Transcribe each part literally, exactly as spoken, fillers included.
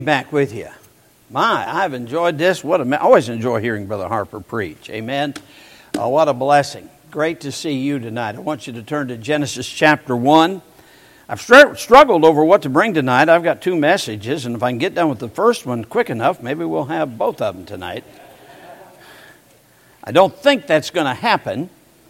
Back with you. My, I've enjoyed this. What a, I always enjoy hearing Brother Harper preach. Amen. Uh, what a blessing. Great to see you tonight. I want you to turn to Genesis chapter one. I've str- struggled over what to bring tonight. I've got two messages, and if I can get done with the first one quick enough, maybe we'll have both of them tonight. I don't think that's going to happen.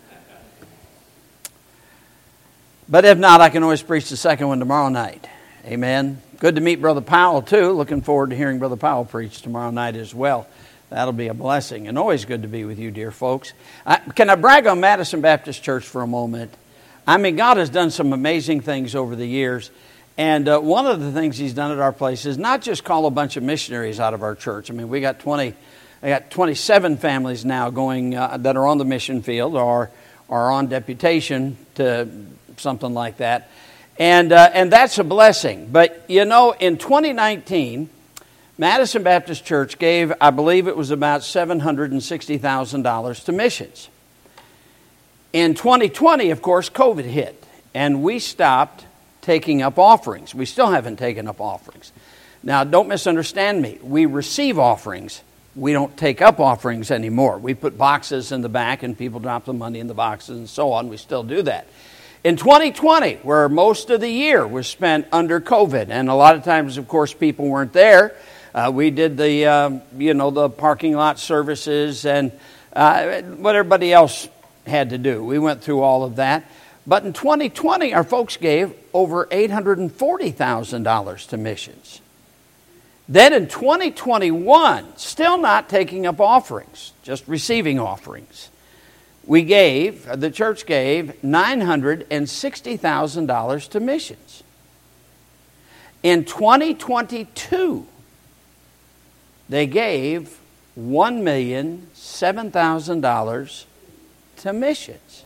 But if not, I can always preach the second one tomorrow night. Amen. Good to meet Brother Powell, too. Looking forward to hearing Brother Powell preach tomorrow night as well. That'll be a blessing. And always good to be with you, dear folks. I, can I brag on Madison Baptist Church for a moment? I mean, God has done some amazing things over the years. And uh, one of the things He's done at our place is not just call a bunch of missionaries out of our church. I mean, we got twenty, I got twenty-seven families now going uh, that are on the mission field or are on deputation to something like that. And uh, and that's a blessing. But, you know, in twenty nineteen, Madison Baptist Church gave, I believe it was about seven hundred sixty thousand dollars to missions. In twenty twenty, of course, COVID hit, and we stopped taking up offerings. We still haven't taken up offerings. Now, don't misunderstand me. We receive offerings. We don't take up offerings anymore. We put boxes in the back, and people drop the money in the boxes and so on. We still do that. In twenty twenty, where most of the year was spent under COVID, and a lot of times, of course, people weren't there, uh, we did the, uh, you know, the parking lot services and uh, what everybody else had to do. We went through all of that. But in twenty twenty, our folks gave over eight hundred forty thousand dollars to missions. Then in twenty twenty-one, still not taking up offerings, just receiving offerings, we gave, the church gave nine hundred sixty thousand dollars to missions. In twenty twenty-two, they gave one million seven thousand dollars to missions.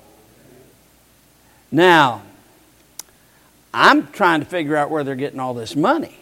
Now, I'm trying to figure out where they're getting all this money.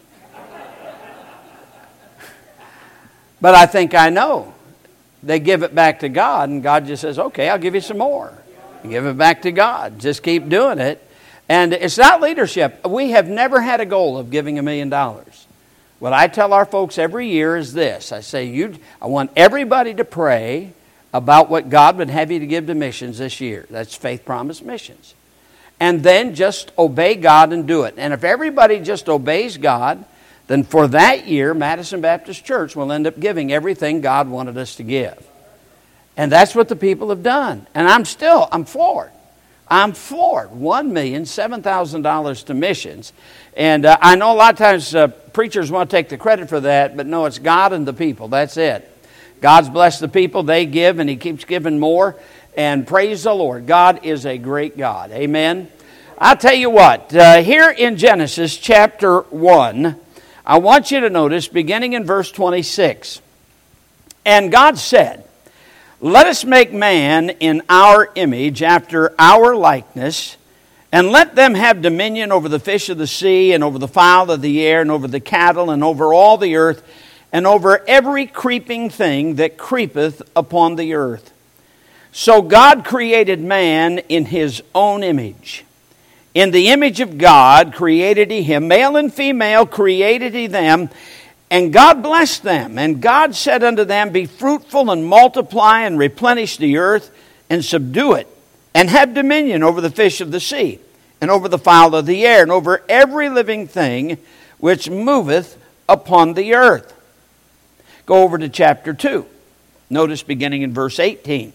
But I think I know. They give it back to God, and God just says, okay, I'll give you some more. You give it back to God. Just keep doing it. And it's not leadership. We have never had a goal of giving a million dollars. What I tell our folks every year is this. I say, you, I want everybody to pray about what God would have you to give to missions this year. That's Faith Promise Missions. And then just obey God and do it. And if everybody just obeys God, then for that year, Madison Baptist Church will end up giving everything God wanted us to give. And that's what the people have done. And I'm still, I'm floored. I'm floored. one million seven thousand dollars to missions. And uh, I know a lot of times uh, preachers want to take the credit for that, but no, it's God and the people. That's it. God's blessed the people. They give, and He keeps giving more. And praise the Lord. God is a great God. Amen. I'll tell you what, uh, here in Genesis chapter one, I want you to notice, beginning in verse twenty-six, and God said, let us make man in our image, after our likeness, and let them have dominion over the fish of the sea, and over the fowl of the air, and over the cattle, and over all the earth, and over every creeping thing that creepeth upon the earth. So God created man in His own image. In the image of God created He him, male and female created He them, and God blessed them. And God said unto them, be fruitful and multiply and replenish the earth and subdue it, and have dominion over the fish of the sea, and over the fowl of the air, and over every living thing which moveth upon the earth. Go over to chapter two. Notice beginning in verse eighteen.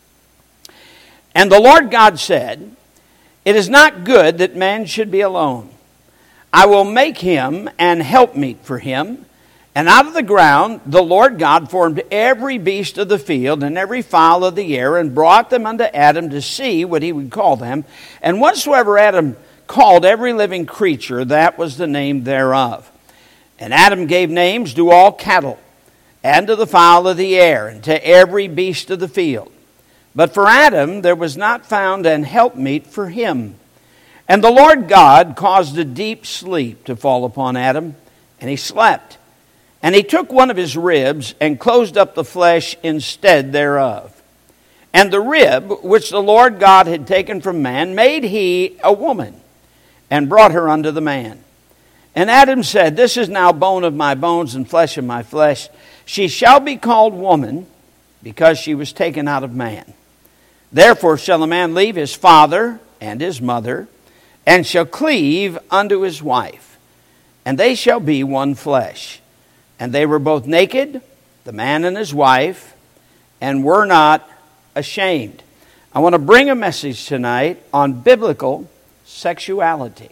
And the Lord God said, it is not good that man should be alone. I will make him an helpmeet for him. And out of the ground the Lord God formed every beast of the field and every fowl of the air, and brought them unto Adam to see what he would call them. And whatsoever Adam called every living creature, that was the name thereof. And Adam gave names to all cattle, and to the fowl of the air, and to every beast of the field. But for Adam there was not found an helpmeet for him. And the Lord God caused a deep sleep to fall upon Adam, and he slept. And he took one of his ribs, and closed up the flesh instead thereof. And the rib which the Lord God had taken from man made He a woman, and brought her unto the man. And Adam said, this is now bone of my bones and flesh of my flesh. She shall be called woman, because she was taken out of man. Therefore shall a man leave his father and his mother, and shall cleave unto his wife, and they shall be one flesh. And they were both naked, the man and his wife, and were not ashamed. I want to bring a message tonight on biblical sexuality.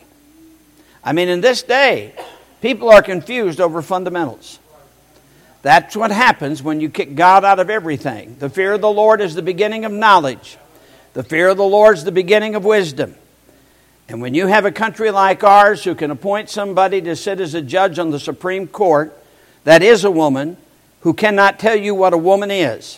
I mean, in this day, people are confused over fundamentals. That's what happens when you kick God out of everything. The fear of the Lord is the beginning of knowledge. The fear of the Lord is the beginning of wisdom. And when you have a country like ours who can appoint somebody to sit as a judge on the Supreme Court that is a woman who cannot tell you what a woman is,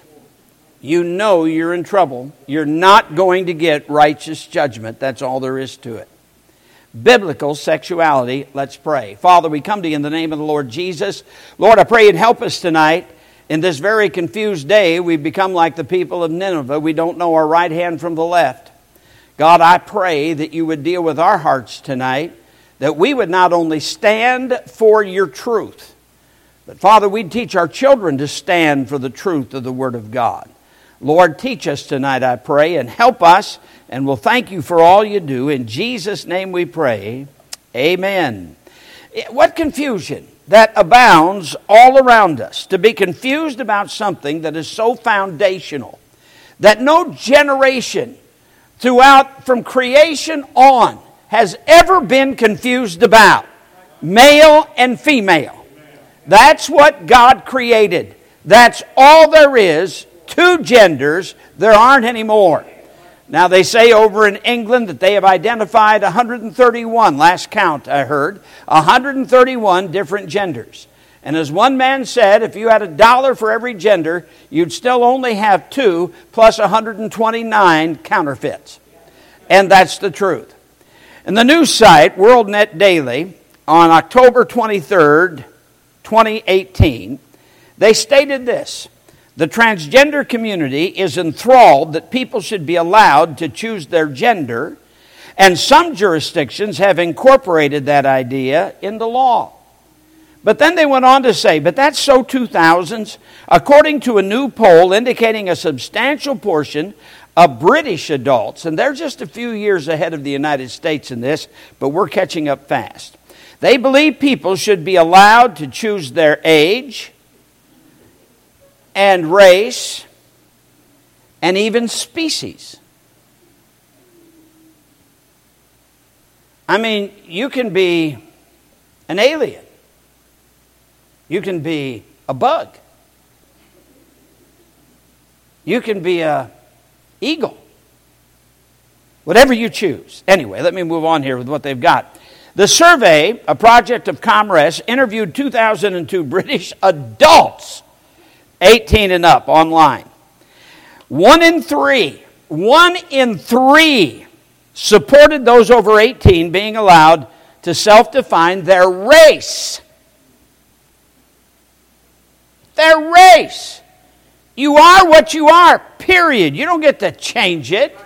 you know you're in trouble. You're not going to get righteous judgment. That's all there is to it. Biblical sexuality. Let's pray. Father, we come to you in the name of the Lord Jesus. Lord, I pray you'd help us tonight. In this very confused day, we've become like the people of Nineveh. We don't know our right hand from the left. God, I pray that you would deal with our hearts tonight, that we would not only stand for your truth, but Father, we'd teach our children to stand for the truth of the Word of God. Lord, teach us tonight, I pray, and help us, and we'll thank you for all you do. In Jesus' name we pray. Amen. What confusion that abounds all around us, to be confused about something that is so foundational, that no generation throughout, from creation on, has ever been confused about. Male and female. That's what God created. That's all there is. Two genders, there aren't any more. Now they say over in England that they have identified one hundred thirty-one, last count I heard, one hundred thirty-one different genders. And as one man said, if you had a dollar for every gender, you'd still only have two plus one hundred twenty-nine counterfeits. And that's the truth. And the news site, WorldNet Daily, on October twenty-third, twenty eighteen, they stated this: the transgender community is enthralled that people should be allowed to choose their gender, and some jurisdictions have incorporated that idea into law. But then they went on to say, but that's so two thousands. According to a new poll indicating a substantial portion of British adults, and they're just a few years ahead of the United States in this, but we're catching up fast. They believe people should be allowed to choose their age and race and even species. I mean, you can be an alien. You can be a bug. You can be a eagle. Whatever you choose. Anyway, let me move on here with what they've got. The survey, a project of Commerce, interviewed two thousand two British adults, eighteen and up, online. One in three, one in three supported those over eighteen being allowed to self-define their race. Their race. You are what you are, period. You don't get to change it.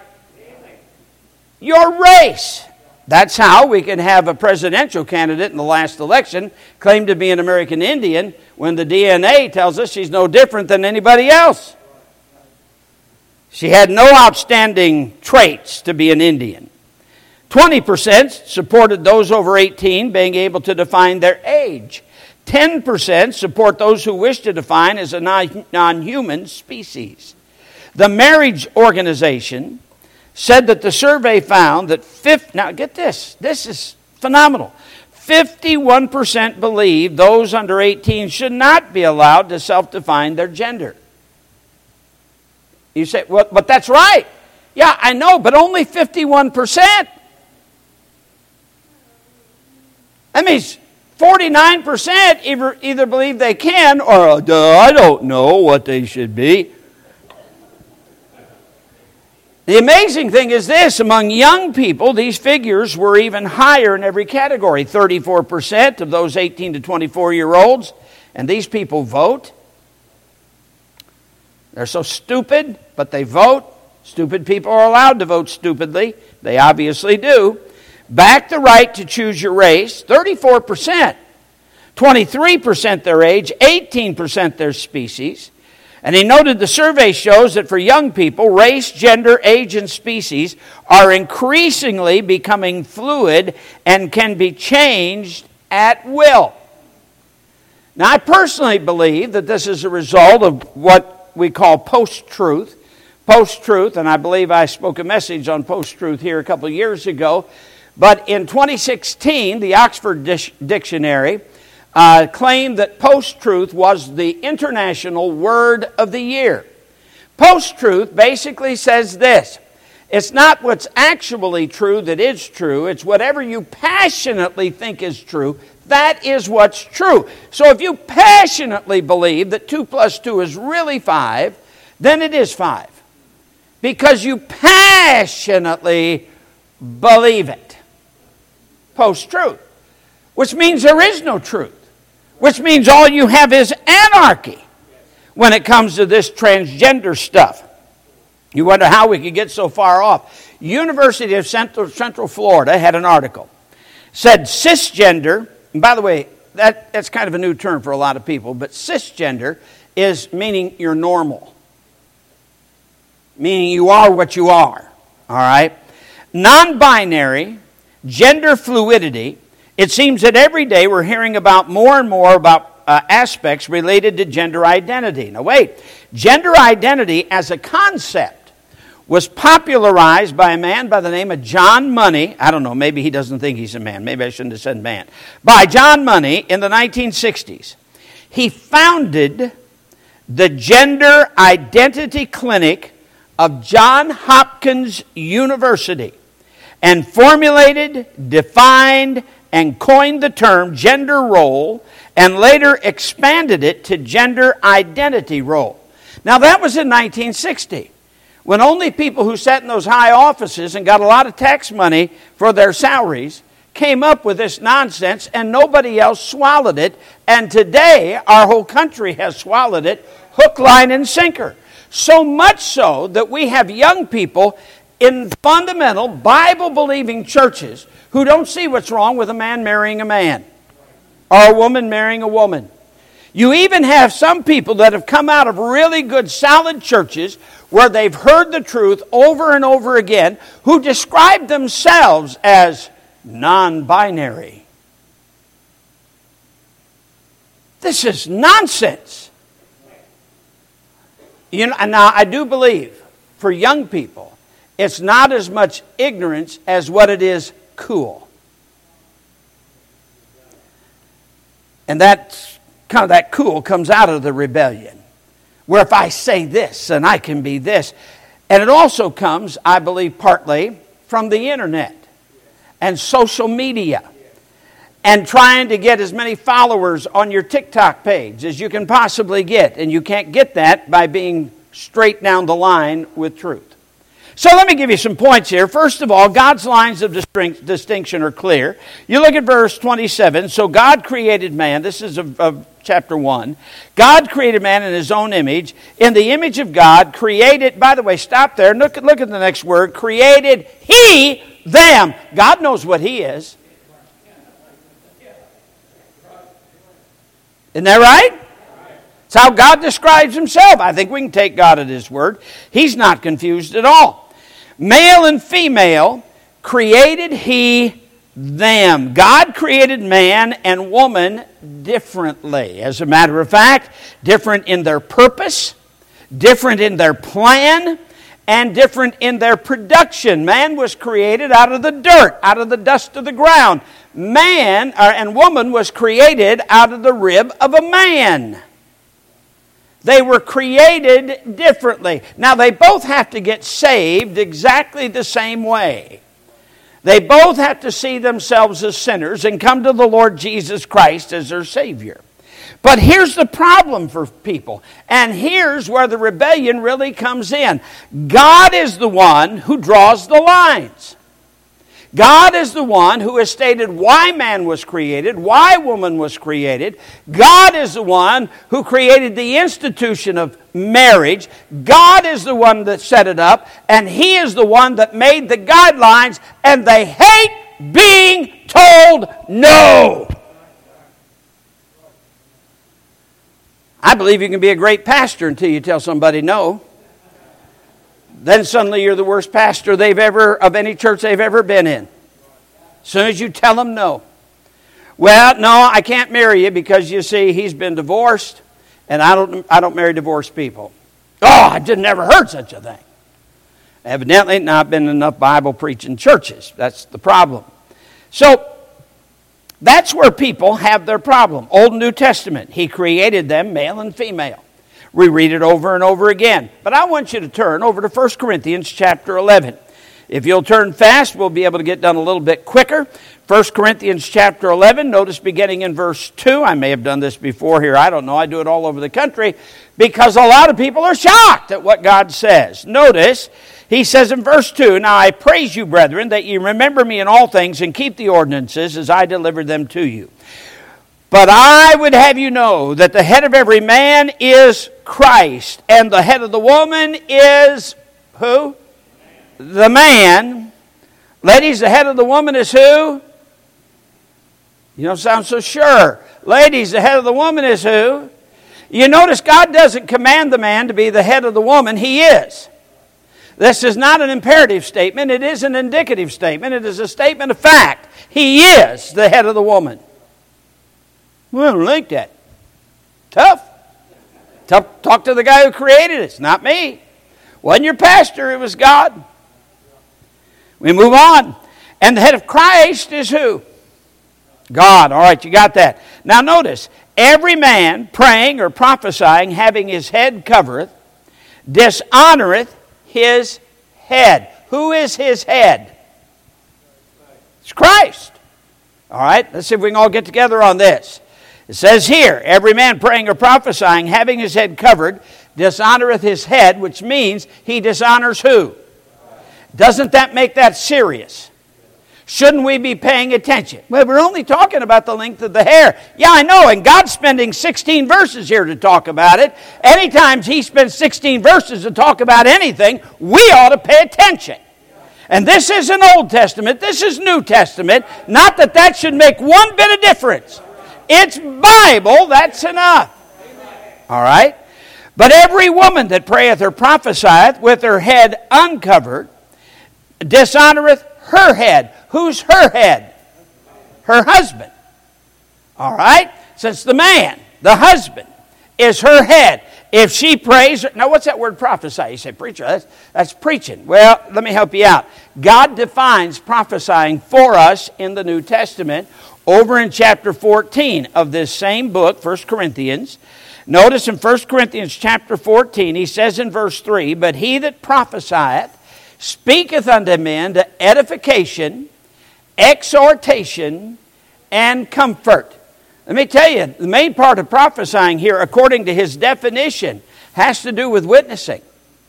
Your race. That's how we can have a presidential candidate in the last election claim to be an American Indian when the D N A tells us she's no different than anybody else. She had no outstanding traits to be an Indian. twenty percent supported those over eighteen being able to define their age. ten percent support those who wish to define as a non-human species. The Marriage Organization said that the survey found that, fifty, now get this, this is phenomenal. fifty-one percent believe those under eighteen should not be allowed to self-define their gender. You say, well, but that's right. Yeah, I know, but only fifty-one percent. That means forty-nine percent either, either believe they can or, I don't know what they should be. The amazing thing is this, among young people, these figures were even higher in every category. thirty-four percent of those eighteen to twenty-four-year-olds, and these people vote. They're so stupid, but they vote. Stupid people are allowed to vote stupidly. They obviously do. back the right to choose your race, thirty-four percent. twenty-three percent their age, eighteen percent their species. And he noted the survey shows that for young people, race, gender, age, and species are increasingly becoming fluid and can be changed at will. Now, I personally believe that this is a result of what we call post-truth. Post-truth, and I believe I spoke a message on post-truth here a couple of years ago. But in twenty sixteen, the Oxford Dictionary Uh, claimed that post-truth was the international word of the year. Post-truth basically says this: it's not what's actually true that is true, it's whatever you passionately think is true, that is what's true. So if you passionately believe that two plus two is really five, then it is five. Because you passionately believe it. Post-truth. Which means there is no truth. Which means all you have is anarchy when it comes to this transgender stuff. You wonder how we could get so far off. University of Central, Central Florida had an article. Said cisgender, and by the way, that, that's kind of a new term for a lot of people, but cisgender is meaning you're normal. Meaning you are what you are. All right? Non-binary, gender fluidity. It seems that every day we're hearing about more and more about uh, aspects related to gender identity. Now wait, gender identity as a concept was popularized by a man by the name of John Money. I don't know, maybe he doesn't think he's a man. Maybe I shouldn't have said man. By John Money in the nineteen sixties. He founded the Gender Identity Clinic of Johns Hopkins University and formulated, defined, and coined the term gender role, and later expanded it to gender identity role. Now that was in nineteen sixty, when only people who sat in those high offices and got a lot of tax money for their salaries came up with this nonsense, and nobody else swallowed it. And today, our whole country has swallowed it, hook, line, and sinker. So much so that we have young people in fundamental Bible-believing churches who don't see what's wrong with a man marrying a man or a woman marrying a woman. You even have some people that have come out of really good, solid churches where they've heard the truth over and over again, who describe themselves as non-binary. This is nonsense. You know, and now I do believe for young people, it's not as much ignorance as what it is cool. And that's kind of that cool comes out of the rebellion. Where if I say this, then I can be this. And it also comes, I believe, partly from the internet and social media. And trying to get as many followers on your TikTok page as you can possibly get. And you can't get that by being straight down the line with truth. So let me give you some points here. First of all, God's lines of distinction are clear. You look at verse twenty-seven. So God created man. This is of, of chapter one. God created man in his own image. In the image of God, created, by the way, stop there. Look, look at the next word. Created he them. God knows what he is. Isn't that right? It's how God describes himself. I think we can take God at his word. He's not confused at all. Male and female created he them. God created man and woman differently. As a matter of fact, different in their purpose, different in their plan, and different in their production. Man was created out of the dirt, out of the dust of the ground. Man or, and woman was created out of the rib of a man. They were created differently. Now, they both have to get saved exactly the same way. They both have to see themselves as sinners and come to the Lord Jesus Christ as their Savior. But here's the problem for people, and here's where the rebellion really comes in. God is the one who draws the lines. God is the one who has stated why man was created, why woman was created. God is the one who created the institution of marriage. God is the one that set it up, and He is the one that made the guidelines, and they hate being told no. I believe you can be a great pastor until you tell somebody no. Then suddenly you're the worst pastor they've ever, of any church they've ever been in. As soon as you tell them no. Well, no, I can't marry you because, you see, he's been divorced, and I don't I don't marry divorced people. Oh, I just never heard such a thing. Evidently not been enough Bible preaching churches. That's the problem. So, that's where people have their problem. Old and New Testament. He created them male and female. We read it over and over again. But I want you to turn over to First Corinthians chapter eleven. If you'll turn fast, we'll be able to get done a little bit quicker. First Corinthians chapter eleven, notice beginning in verse two. I may have done this before here. I don't know. I do it all over the country because a lot of people are shocked at what God says. Notice, he says in verse two, "Now I praise you, brethren, that ye remember me in all things and keep the ordinances as I delivered them to you. But I would have you know that the head of every man is Christ, and the head of the woman is" who? The man. Ladies, the head of the woman is who? You don't sound so sure. Ladies, the head of the woman is who? You notice God doesn't command the man to be the head of the woman. He is. This is not an imperative statement. It is an indicative statement. It is a statement of fact. He is the head of the woman. Well, I don't like that. Tough. Tough. Talk to the guy who created it. It's not me. Wasn't your pastor. It was God. We move on. And the head of Christ is who? God. All right, you got that. Now notice, every man praying or prophesying, having his head covereth, dishonoreth his head. Who is his head? It's Christ. All right, let's see if we can all get together on this. It says here, every man praying or prophesying, having his head covered, dishonoreth his head, which means he dishonors who? Doesn't that make that serious? Shouldn't we be paying attention? Well, we're only talking about the length of the hair. Yeah, I know, and God's spending sixteen verses here to talk about it. Anytime He spends sixteen verses to talk about anything, we ought to pay attention. And this isn't Old Testament, this is New Testament. Not that that should make one bit of difference. It's Bible, that's enough. All right? But every woman that prayeth or prophesieth with her head uncovered dishonoreth her head. Who's her head? Her husband. All right? Since the man, the husband, is her head. If she prays... Now, what's that word prophesy? You say, preacher, that's, that's preaching. Well, let me help you out. God defines prophesying for us in the New Testament over in chapter fourteen of this same book, First Corinthians. Notice in First Corinthians chapter fourteen, he says in verse three, "But he that prophesieth speaketh unto men to edification, exhortation, and comfort." Let me tell you, the main part of prophesying here, according to his definition, has to do with witnessing.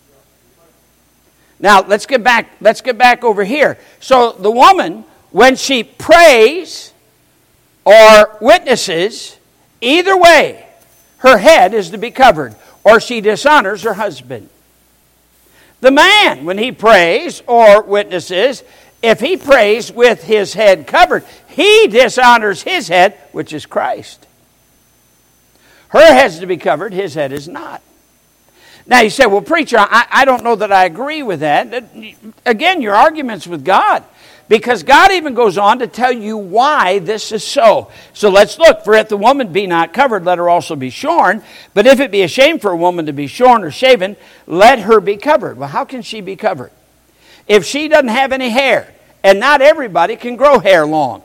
Now, let's get back, let's get back over here. So the woman, when she prays or witnesses, either way, her head is to be covered, or she dishonors her husband. The man, when he prays or witnesses, if he prays with his head covered, he dishonors his head, which is Christ. Her head's to be covered, his head is not. Now you say, well, preacher, I, I don't know that I agree with that. Again, your argument's with God. Because God even goes on to tell you why this is so. So let's look. "For if the woman be not covered, let her also be shorn. But if it be a shame for a woman to be shorn or shaven, let her be covered." Well, how can she be covered? If she doesn't have any hair, and not everybody can grow hair long.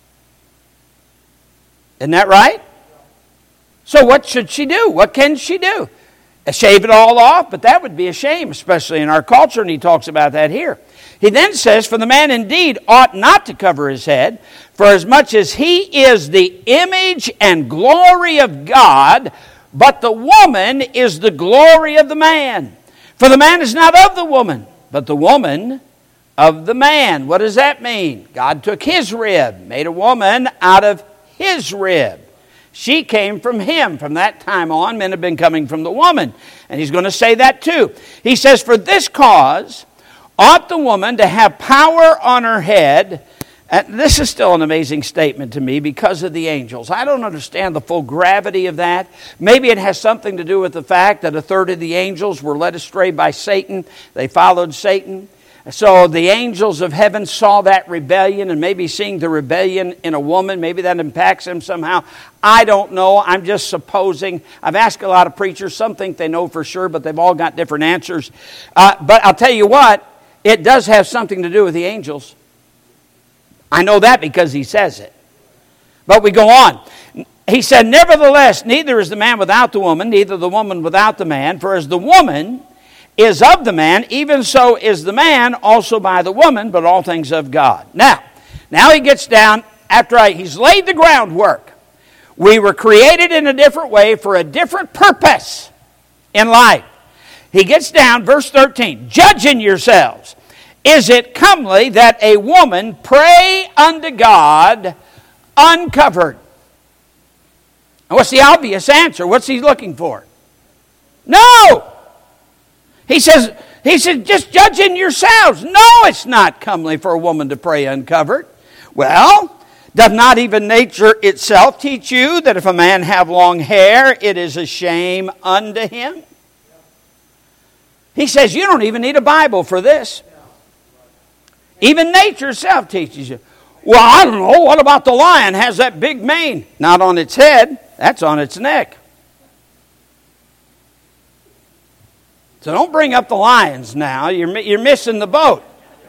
Isn't that right? So what should she do? What can she do? Shave it all off? But that would be a shame, especially in our culture, and he talks about that here. He then says, "For the man indeed ought not to cover his head, for as much as he is the image and glory of God, but the woman is the glory of the man. For the man is not of the woman, but the woman of the man." What does that mean? God took his rib, made a woman out of his rib. She came from him. From that time on, men have been coming from the woman. And he's going to say that too. He says, "For this cause ought the woman to have power on her head And this is still an amazing statement to me because of the angels. I don't understand the full gravity of that. Maybe it has something to do with the fact that a third of the angels were led astray by Satan. They followed Satan. So the angels of heaven saw that rebellion, and maybe seeing the rebellion in a woman, maybe that impacts them somehow. I don't know. I'm just supposing. I've asked a lot of preachers. Some think they know for sure, but they've all got different answers. Uh, but I'll tell you what, it does have something to do with the angels. I know that because he says it. But we go on. He said, nevertheless, neither is the man without the woman, neither the woman without the man. For as the woman is of the man, even so is the man also by the woman, but all things of God. Now, now he gets down, after I, he's laid the groundwork. We were created in a different way for a different purpose in life. He gets down, verse thirteen, judging yourselves. Is it comely that a woman pray unto God uncovered? And what's the obvious answer? What's he looking for? No! He says, he says, just judging yourselves. No, it's not comely for a woman to pray uncovered. Well, doth not even nature itself teach you that if a man have long hair, it is a shame unto him? He says, you don't even need a Bible for this. Even nature itself teaches you. Well, I don't know. What about the lion? Has that big mane? Not on its head. That's on its neck. So don't bring up the lions now. You're, you're missing the boat.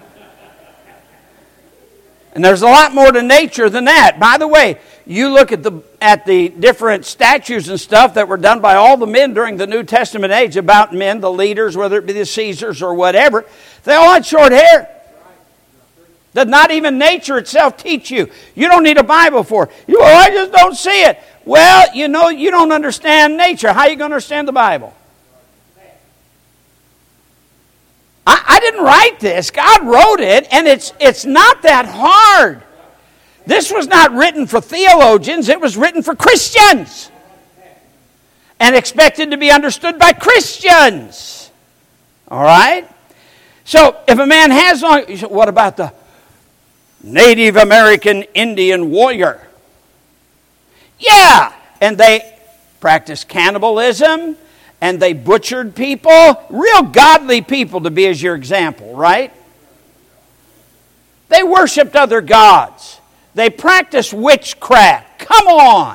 And there's a lot more to nature than that. By the way, you look at the at the different statues and stuff that were done by all the men during the New Testament age about men, the leaders, whether it be the Caesars or whatever. They all had short hair. Does not even nature itself teach you? You don't need a Bible for it. You, well, I just don't see it. Well, you know, you don't understand nature. How are you going to understand the Bible? I, I didn't write this. God wrote it, and it's it's not that hard. This was not written for theologians. It was written for Christians. And expected to be understood by Christians. All right? So, if a man has long... What about the Native American Indian warrior? Yeah, and they practiced cannibalism, and they butchered people, real godly people to be as your example, right? They worshipped other gods. They practiced witchcraft. Come on.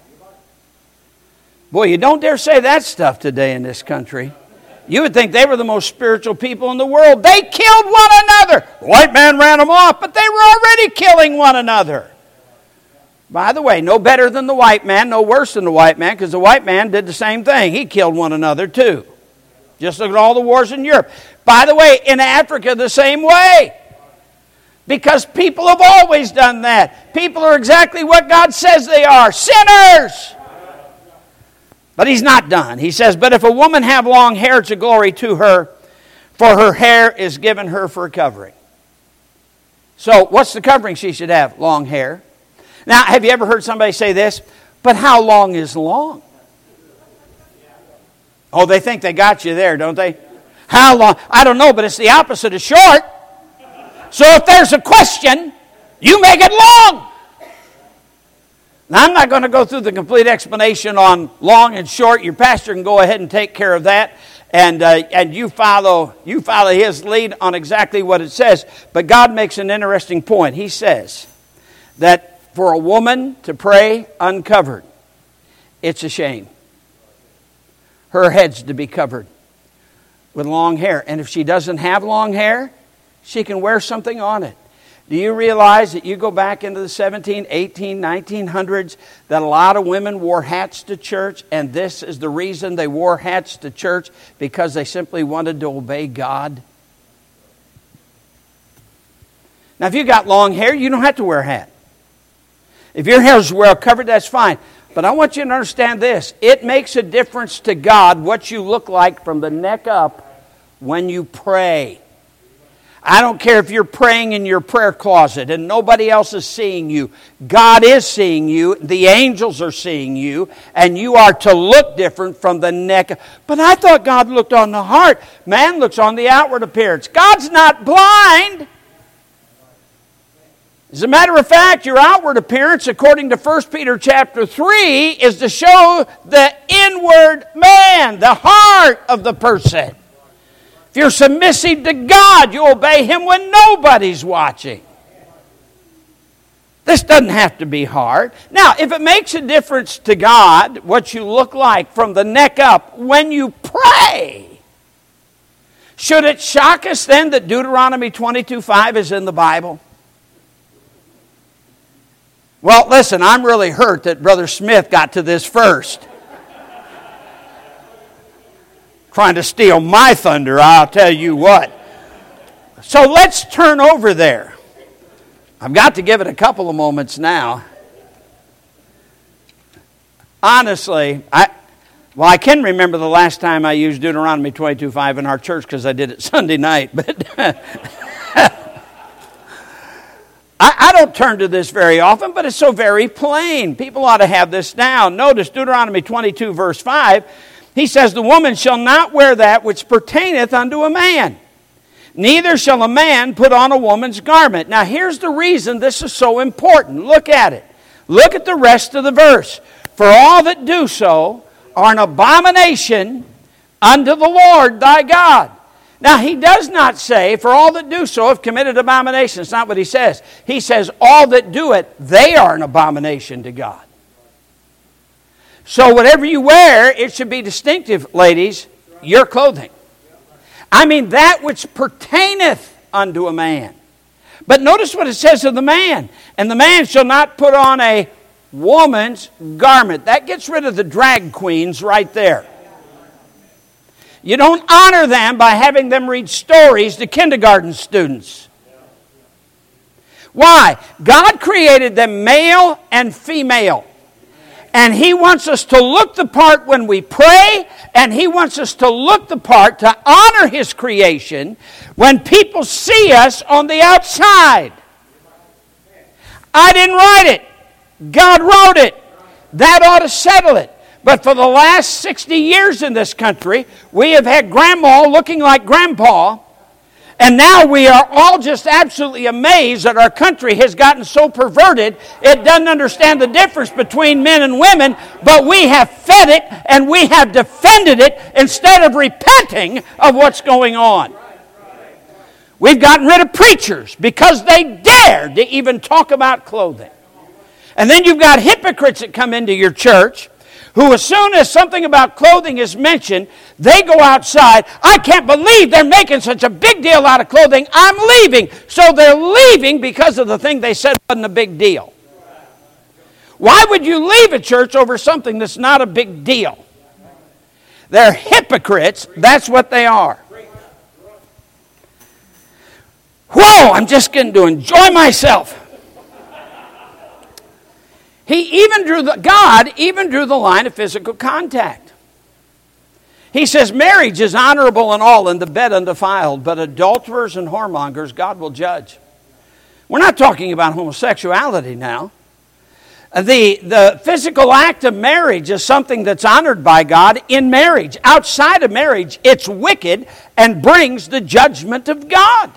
Boy, you don't dare say that stuff today in this country. You would think they were the most spiritual people in the world. They killed one another. The white man ran them off, but they were already killing one another. By the way, no better than the white man, no worse than the white man, because the white man did the same thing. He killed one another too. Just look at all the wars in Europe. By the way, in Africa, the same way. Because people have always done that. People are exactly what God says they are, sinners. But he's not done. He says, but if a woman have long hair, it's a glory to her, for her hair is given her for a covering. So what's the covering she should have? Long hair. Now, have you ever heard somebody say this? But how long is long? Oh, they think they got you there, don't they? How long? I don't know, but it's the opposite of short. So if there's a question, you make it long. Now, I'm not going to go through the complete explanation on long and short. Your pastor can go ahead and take care of that. And uh, and you follow you follow his lead on exactly what it says. But God makes an interesting point. He says that for a woman to pray uncovered, it's a shame. Her head's to be covered with long hair. And if she doesn't have long hair, she can wear something on it. Do you realize that you go back into the seventeen, eighteen, nineteen hundreds that a lot of women wore hats to church, and this is the reason they wore hats to church, because they simply wanted to obey God? Now, if you got long hair, you don't have to wear a hat. If your hair is well covered, that's fine. But I want you to understand this. It makes a difference to God what you look like from the neck up when you pray. I don't care if you're praying in your prayer closet and nobody else is seeing you. God is seeing you. The angels are seeing you. And you are to look different from the neck. But I thought God looked on the heart. Man looks on the outward appearance. God's not blind. As a matter of fact, your outward appearance, according to First Peter chapter three, is to show the inward man, the heart of the person. If you're submissive to God, you obey Him when nobody's watching. This doesn't have to be hard. Now, if it makes a difference to God what you look like from the neck up when you pray, should it shock us then that Deuteronomy twenty-two five is in the Bible? Well, listen, I'm really hurt that Brother Smith got to this first. Trying to steal my thunder, I'll tell you what. So let's turn over there. I've got to give it a couple of moments now. Honestly, I well, I can remember the last time I used Deuteronomy twenty-two five in our church because I did it Sunday night. But I, I don't turn to this very often, but it's so very plain. People ought to have this down. Notice Deuteronomy twenty-two verse five. He says, "The woman shall not wear that which pertaineth unto a man. Neither shall a man put on a woman's garment." Now here's the reason this is so important. Look at it. Look at the rest of the verse. "For all that do so are an abomination unto the Lord thy God." Now he does not say, "For all that do so have committed abomination." It's not what he says. He says, all that do it, they are an abomination to God. So whatever you wear, it should be distinctive, ladies, your clothing. I mean, that which pertaineth unto a man. But notice what it says of the man. "And the man shall not put on a woman's garment." That gets rid of the drag queens right there. You don't honor them by having them read stories to kindergarten students. Why? God created them male and female. And He wants us to look the part when we pray, and He wants us to look the part to honor His creation when people see us on the outside. I didn't write it. God wrote it. That ought to settle it. But for the last sixty years in this country, we have had grandma looking like grandpa. And now we are all just absolutely amazed that our country has gotten so perverted, it doesn't understand the difference between men and women, but we have fed it and we have defended it instead of repenting of what's going on. We've gotten rid of preachers because they dared to even talk about clothing. And then you've got hypocrites that come into your church who, as soon as something about clothing is mentioned, they go outside. "I can't believe they're making such a big deal out of clothing. I'm leaving." So they're leaving because of the thing they said wasn't a big deal. Why would you leave a church over something that's not a big deal? They're hypocrites. That's what they are. Whoa, I'm just getting to enjoy myself. He even drew the, God even drew the line of physical contact. He says, "Marriage is honorable and all, and the bed undefiled, but adulterers and whoremongers God will judge." We're not talking about homosexuality now. The, the physical act of marriage is something that's honored by God in marriage. Outside of marriage, it's wicked and brings the judgment of God.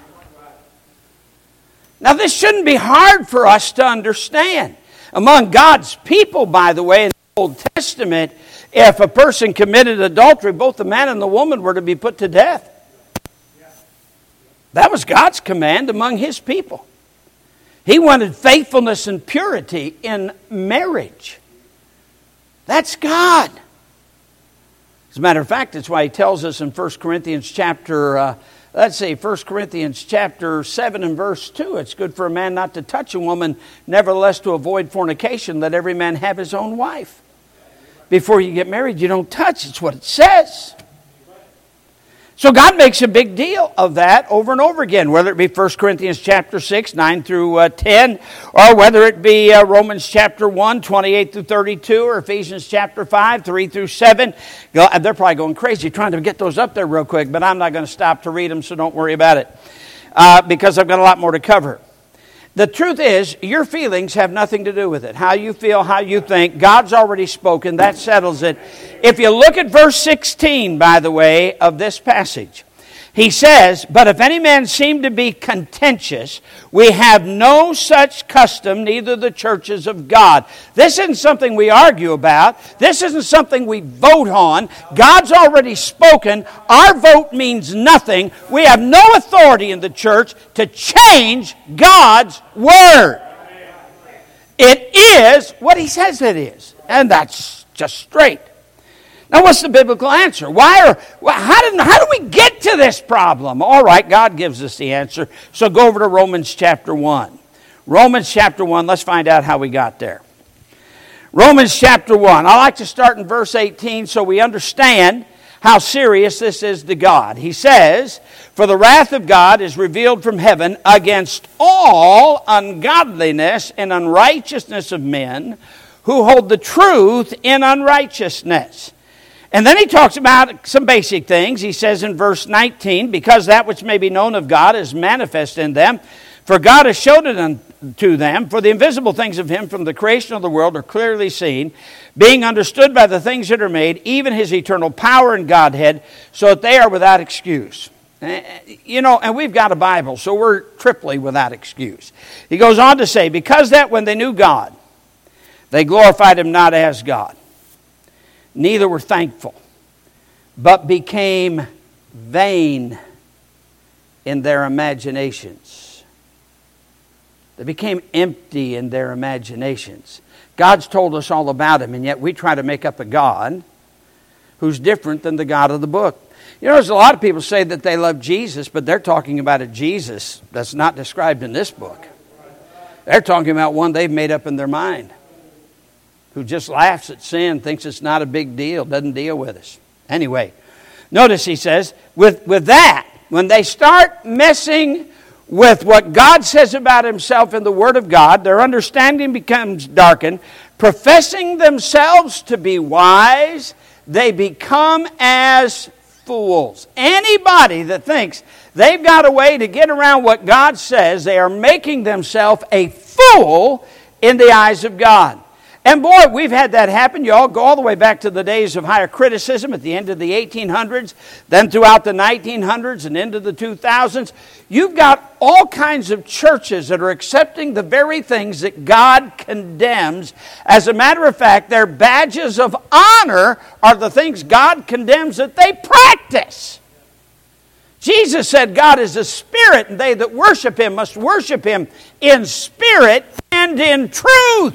Now, this shouldn't be hard for us to understand. Among God's people, by the way, in the Old Testament, if a person committed adultery, both the man and the woman were to be put to death. That was God's command among His people. He wanted faithfulness and purity in marriage. That's God. As a matter of fact, that's why He tells us in First Corinthians chapter, uh, let's see, First Corinthians chapter seven and verse two, "It's good for a man not to touch a woman, nevertheless to avoid fornication, let every man have his own wife." Before you get married, you don't touch. It's what it says. So God makes a big deal of that over and over again, whether it be First Corinthians chapter six, nine through uh, ten, or whether it be uh, Romans chapter one, twenty-eight through thirty-two, or Ephesians chapter five, three through seven. They're probably going crazy trying to get those up there real quick, but I'm not going to stop to read them, so don't worry about it, uh, because I've got a lot more to cover. The truth is, your feelings have nothing to do with it. How you feel, how you think. God's already spoken. That settles it. If you look at verse sixteen, by the way, of this passage, He says, but if any man seem to be contentious, we have no such custom, neither the churches of God. This isn't something we argue about. This isn't something we vote on. God's already spoken. Our vote means nothing. We have no authority in the church to change God's word. It is what He says it is. And that's just straight. Now, what's the biblical answer? Why are, how, did, how do we get to this problem? All right, God gives us the answer. So go over to Romans chapter one. Romans chapter one, let's find out how we got there. Romans chapter one. I like to start in verse eighteen so we understand how serious this is to God. He says, for the wrath of God is revealed from heaven against all ungodliness and unrighteousness of men who hold the truth in unrighteousness. And then he talks about some basic things. He says in verse nineteen, because that which may be known of God is manifest in them, for God has showed it unto them, for the invisible things of Him from the creation of the world are clearly seen, being understood by the things that are made, even His eternal power and Godhead, so that they are without excuse. You know, and we've got a Bible, so we're triply without excuse. He goes on to say, because that when they knew God, they glorified Him not as God, neither were thankful, but became vain in their imaginations. They became empty in their imaginations. God's told us all about Him, and yet we try to make up a God who's different than the God of the book. You know, there's a lot of people say that they love Jesus, but they're talking about a Jesus that's not described in this book. They're talking about one they've made up in their mind, who just laughs at sin, thinks it's not a big deal, doesn't deal with us. Anyway, notice he says, with, with that, when they start messing with what God says about Himself in the Word of God, their understanding becomes darkened. Professing themselves to be wise, they become as fools. Anybody that thinks they've got a way to get around what God says, they are making themselves a fool in the eyes of God. And boy, we've had that happen. You all go all the way back to the days of higher criticism at the end of the eighteen hundreds, then throughout the nineteen hundreds and into the two thousands. You've got all kinds of churches that are accepting the very things that God condemns. As a matter of fact, their badges of honor are the things God condemns that they practice. Jesus said God is a spirit, and they that worship Him must worship Him in spirit and in truth.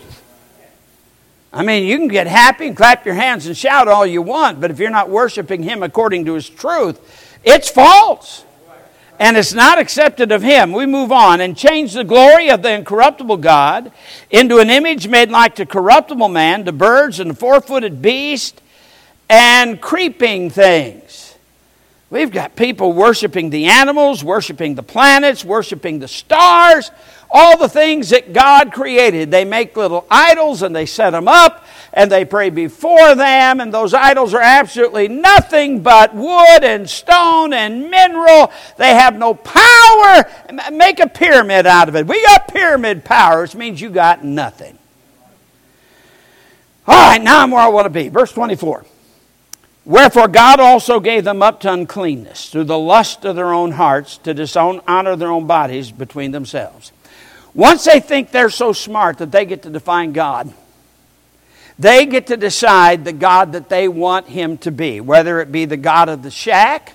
I mean, you can get happy and clap your hands and shout all you want, but if you're not worshiping Him according to His truth, it's false. And it's not accepted of Him. We move on and change the glory of the incorruptible God into an image made like the corruptible man, to birds and the four-footed beast and creeping things. We've got people worshiping the animals, worshiping the planets, worshiping the stars, all the things that God created. They make little idols and they set them up and they pray before them, and those idols are absolutely nothing but wood and stone and mineral. They have no power. Make a pyramid out of it. We got pyramid power, which means you got nothing. All right, now I'm where I want to be. Verse twenty-four. Wherefore God also gave them up to uncleanness through the lust of their own hearts, to dishonor their own bodies between themselves. Once they think they're so smart that they get to define God, they get to decide the God that they want Him to be, whether it be the God of the shack.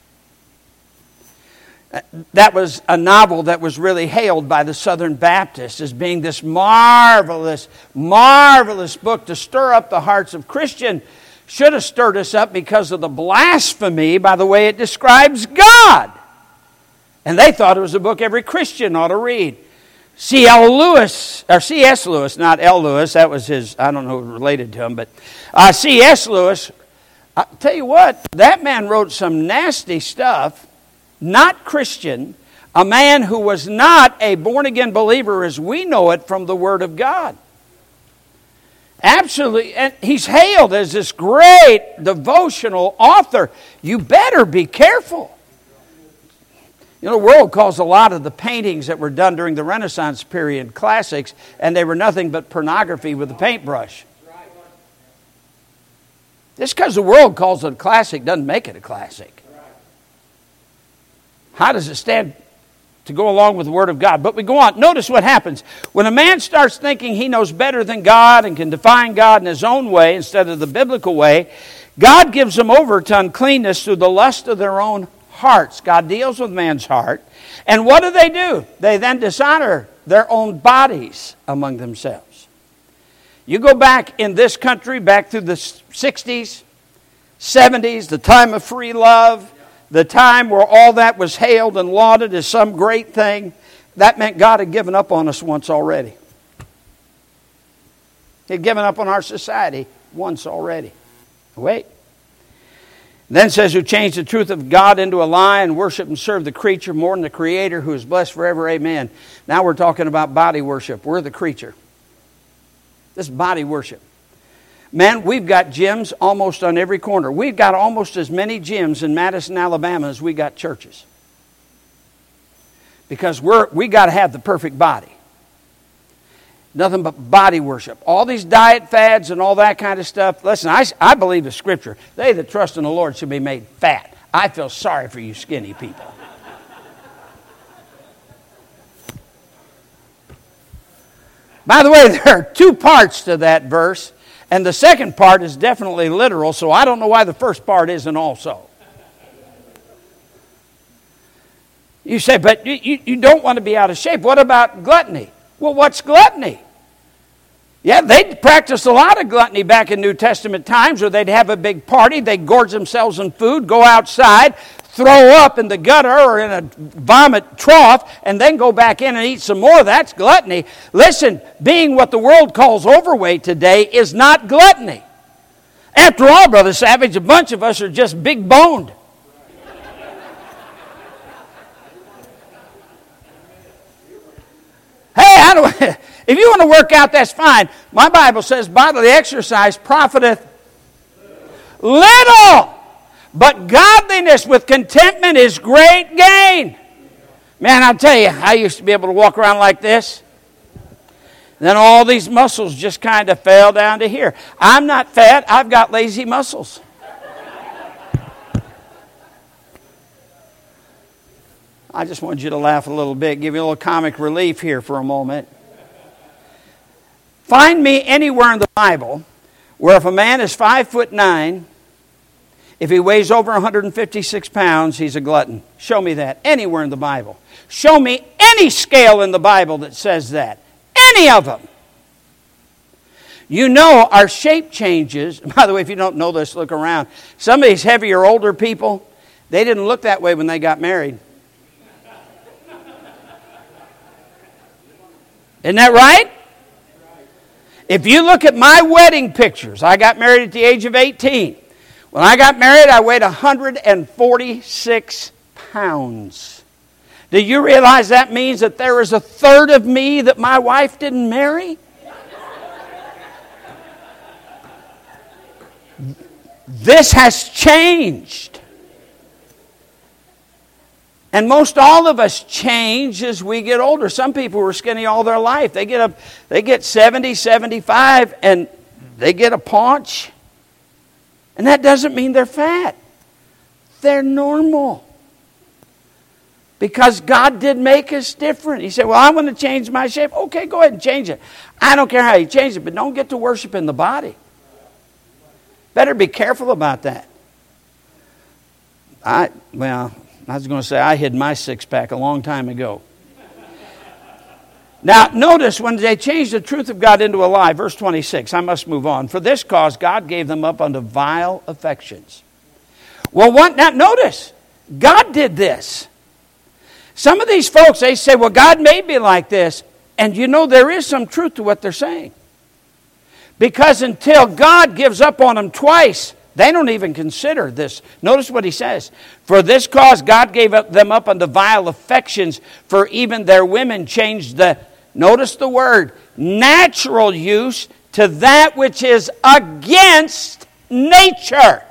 That was a novel that was really hailed by the Southern Baptists as being this marvelous, marvelous book to stir up the hearts of Christians. Should have stirred us up because of the blasphemy by the way it describes God. And they thought it was a book every Christian ought to read. C L Lewis, or C S Lewis, not L. Lewis, that was his, I don't know, related to him, but uh, C S Lewis, I'll tell you what, that man wrote some nasty stuff, not Christian, a man who was not a born-again believer as we know it from the Word of God. Absolutely, and he's hailed as this great devotional author. You better be careful. You know, the world calls a lot of the paintings that were done during the Renaissance period classics, and they were nothing but pornography with a paintbrush. Just because the world calls it a classic doesn't make it a classic. How does it stand to go along with the Word of God? But we go on. Notice what happens. When a man starts thinking he knows better than God and can define God in his own way instead of the biblical way, God gives them over to uncleanness through the lust of their own hearts. God deals with man's heart. And what do they do? They then dishonor their own bodies among themselves. You go back in this country, back through the sixties, seventies, the time of free love, the time where all that was hailed and lauded as some great thing, that meant God had given up on us once already. He had given up on our society once already. Wait. Then says, who changed the truth of God into a lie and worship and serve the creature more than the Creator, who is blessed forever. Amen. Now we're talking about body worship. We're the creature. This is body worship. Man, we've got gyms almost on every corner. We've got almost as many gyms in Madison, Alabama as we got churches. Because we're we got to have the perfect body. Nothing but body worship. All these diet fads and all that kind of stuff. Listen, I, I believe the Scripture. They that trust in the Lord should be made fat. I feel sorry for you skinny people. By the way, there are two parts to that verse. And the second part is definitely literal, so I don't know why the first part isn't also. You say, but you, you don't want to be out of shape. What about gluttony? Well, what's gluttony? Yeah, they practiced a lot of gluttony back in New Testament times, where they'd have a big party, they'd gorge themselves on food, go outside, throw up in the gutter or in a vomit trough, and then go back in and eat some more. That's gluttony. Listen, being what the world calls overweight today is not gluttony. After all, Brother Savage, a bunch of us are just big boned. Hey, I don't, if you want to work out, that's fine. My Bible says bodily exercise profiteth little. But godliness with contentment is great gain. Man, I'll tell you, I used to be able to walk around like this. Then all these muscles just kind of fell down to here. I'm not fat. I've got lazy muscles. I just wanted you to laugh a little bit, give you a little comic relief here for a moment. Find me anywhere in the Bible where if a man is five foot nine, if he weighs over one hundred fifty-six pounds, he's a glutton. Show me that anywhere in the Bible. Show me any scale in the Bible that says that. Any of them. You know our shape changes. By the way, if you don't know this, look around. Some of these heavier older people, they didn't look that way when they got married. Isn't that right? If you look at my wedding pictures, I got married at the age of eighteen. When I got married, I weighed one hundred forty-six pounds. Do you realize that means that there is a third of me that my wife didn't marry? This has changed. And most all of us change as we get older. Some people were skinny all their life. They get up, they get seventy, seventy-five, and they get a paunch. And that doesn't mean they're fat. They're normal. Because God did make us different. He said, well, I want to change my shape. Okay, go ahead and change it. I don't care how you change it, but don't get to worshiping the body. Better be careful about that. I, well... I was going to say I hid my six-pack a long time ago. Now, notice when they changed the truth of God into a lie, verse twenty-six, I must move on. For this cause, God gave them up unto vile affections. Well, what? Now, notice, God did this. Some of these folks, they say, well, God made me like this. And you know, there is some truth to what they're saying. Because until God gives up on them twice, they don't even consider this. Notice what he says. For this cause God gave up them up unto vile affections, for even their women changed the, notice the word, natural use to that which is against nature.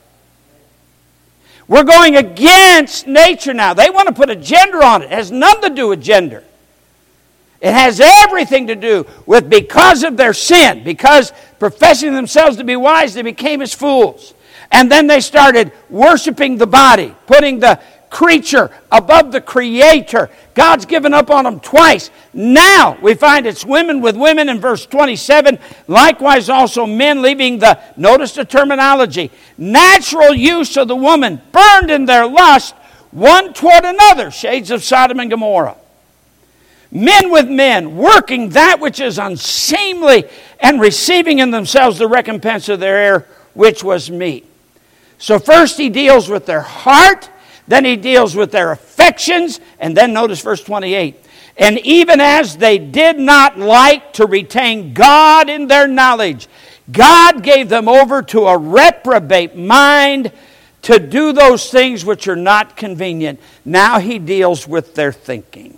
We're going against nature now. They want to put a gender on it. It has nothing to do with gender. It has everything to do with because of their sin, because professing themselves to be wise, they became as fools. And then they started worshiping the body, putting the creature above the Creator. God's given up on them twice. Now we find it's women with women in verse twenty-seven. Likewise also men, leaving the, notice the terminology, natural use of the woman, burned in their lust one toward another. Shades of Sodom and Gomorrah. Men with men, working that which is unseemly, and receiving in themselves the recompense of their error, which was meat. So first he deals with their heart, then he deals with their affections, and then notice verse twenty-eight. And even as they did not like to retain God in their knowledge, God gave them over to a reprobate mind to do those things which are not convenient. Now he deals with their thinking.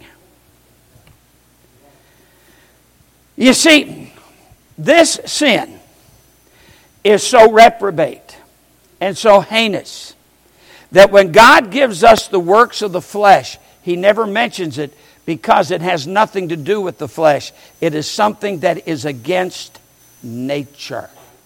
You see, this sin is so reprobate and so heinous that when God gives us the works of the flesh, He never mentions it because it has nothing to do with the flesh. It is something that is against nature.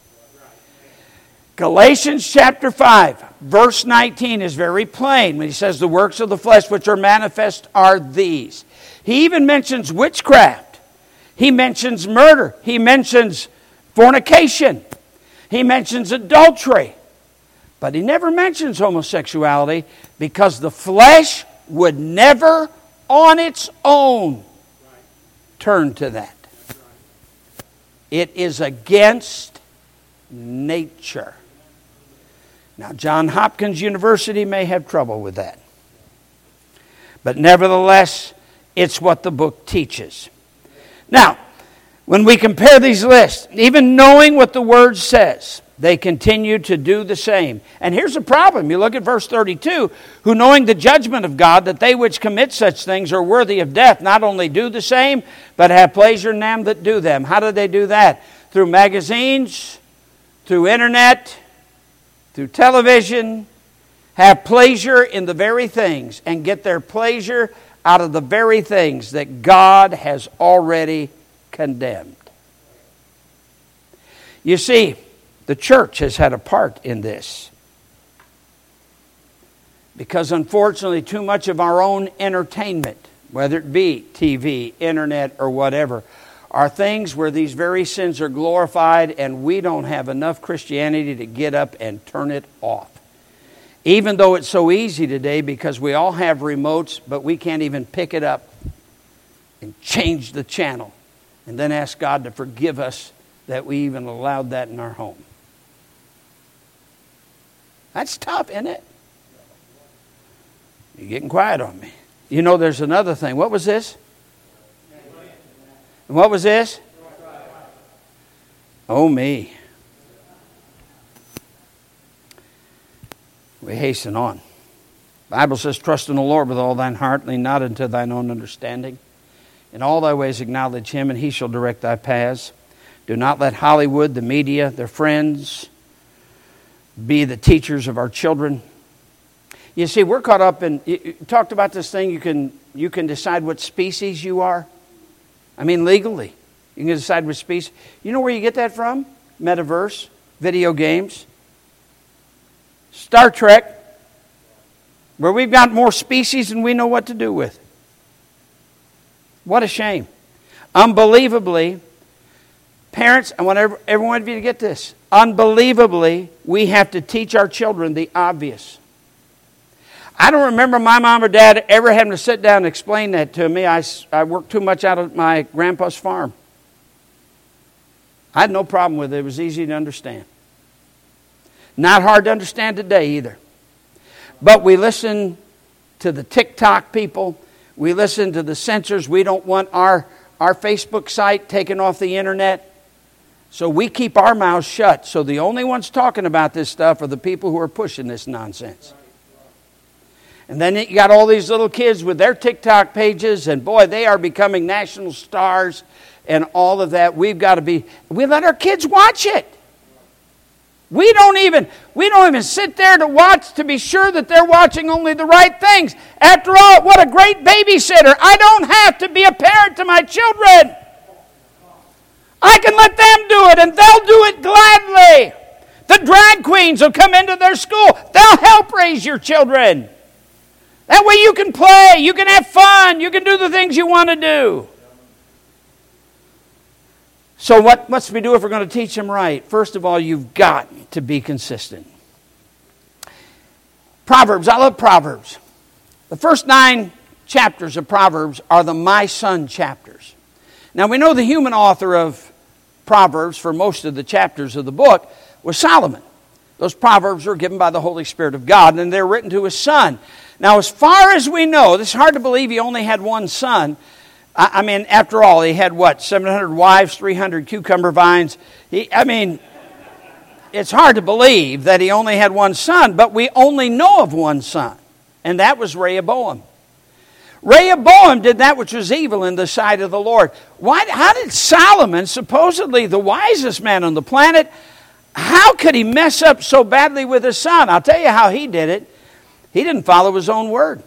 Galatians chapter five, verse nineteen is very plain when he says the works of the flesh which are manifest are these. He even mentions witchcraft. He mentions murder. He mentions fornication. He mentions adultery. But he never mentions homosexuality because the flesh would never on its own turn to that. It is against nature. Now, Johns Hopkins University may have trouble with that. But nevertheless, it's what the book teaches. Now, when we compare these lists, even knowing what the Word says, they continue to do the same. And here's the problem. You look at verse thirty-two. Who knowing the judgment of God, that they which commit such things are worthy of death, not only do the same, but have pleasure in them that do them. How do they do that? Through magazines, through internet, through television. Have pleasure in the very things and get their pleasure out of the very things that God has already condemned. You see, the church has had a part in this. Because unfortunately, too much of our own entertainment, whether it be T V, internet, or whatever, are things where these very sins are glorified, and we don't have enough Christianity to get up and turn it off. Even though it's so easy today because we all have remotes, but we can't even pick it up and change the channel and then ask God to forgive us that we even allowed that in our home. That's tough, isn't it? You're getting quiet on me. You know, there's another thing. What was this? And what was this? Oh, me. We hasten on. The Bible says, trust in the Lord with all thine heart, lean not unto thine own understanding. In all thy ways acknowledge Him, and He shall direct thy paths. Do not let Hollywood, the media, their friends, be the teachers of our children. You see, we're caught up in, you talked about this thing, you can, you can decide what species you are. I mean, legally. You can decide what species. You know where you get that from? Metaverse, video games. Star Trek, where we've got more species than we know what to do with. What a shame. Unbelievably, parents, I want every, every one of you to get this. Unbelievably, we have to teach our children the obvious. I don't remember my mom or dad ever having to sit down and explain that to me. I, I worked too much out of my grandpa's farm. I had no problem with it. It was easy to understand. Not hard to understand today either. But we listen to the TikTok people. We listen to the censors. We don't want our, our Facebook site taken off the internet. So we keep our mouths shut. So the only ones talking about this stuff are the people who are pushing this nonsense. And then you got all these little kids with their TikTok pages. And boy, they are becoming national stars and all of that. We've got to be, we let our kids watch it. We don't even we don't even sit there to watch to be sure that they're watching only the right things. After all, what a great babysitter. I don't have to be a parent to my children. I can let them do it, and they'll do it gladly. The drag queens will come into their school. They'll help raise your children. That way you can play, you can have fun, you can do the things you want to do. So what must we do if we're going to teach them right? First of all, you've got to be consistent. Proverbs, I love Proverbs. The first nine chapters of Proverbs are the my son chapters. Now we know the human author of Proverbs for most of the chapters of the book was Solomon. Those Proverbs were given by the Holy Spirit of God, and they're written to his son. Now as far as we know, it's hard to believe he only had one son. I mean, after all, he had what, seven hundred wives, three hundred cucumber vines. He, I mean, it's hard to believe that he only had one son, but we only know of one son, and that was Rehoboam. Rehoboam did that which was evil in the sight of the Lord. Why? How did Solomon, supposedly the wisest man on the planet, how could he mess up so badly with his son? I'll tell you how he did it. He didn't follow his own word.